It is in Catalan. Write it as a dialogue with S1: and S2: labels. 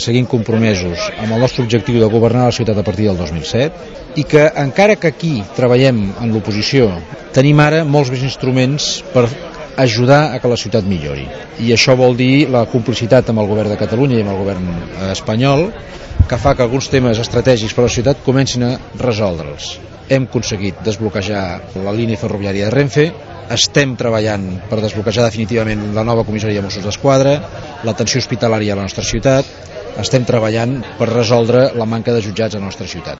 S1: seguim compromesos amb el nostre objectiu de governar la ciutat a partir del 2007 i que encara que aquí treballem en l'oposició, tenim ara molts més instruments per ajudar a que la ciutat millori. I això vol dir la complicitat amb el govern de Catalunya i amb el govern espanyol, que fa que alguns temes estratègics per a la ciutat comencin a resoldre'ls. Hem aconseguit desbloquejar la línia ferroviària de Renfe, estem treballant per desbloquejar definitivament la nova comissaria de Mossos d'Esquadra, l'atenció hospitalària a la nostra ciutat, estem treballant per resoldre la manca de jutjats a la nostra ciutat.